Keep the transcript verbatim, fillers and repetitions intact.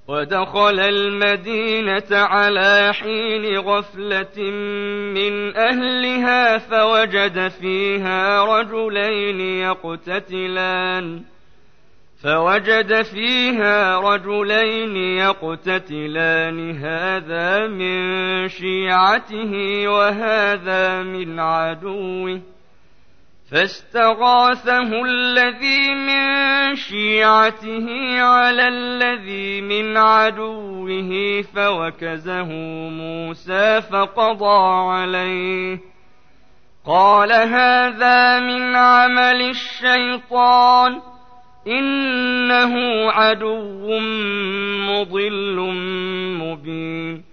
ودخل المدينة على حين غفلة من أهلها فوجد فيها رجلين يقتتلان فوجد فيها رجلين يقتتلان هذا من شيعته وهذا من عدوه فاستغاثه الذي من شيعته على الذي من عدوه فوكزه موسى فقضى عليه قال هذا من عمل الشيطان إنه عدو مضل مبين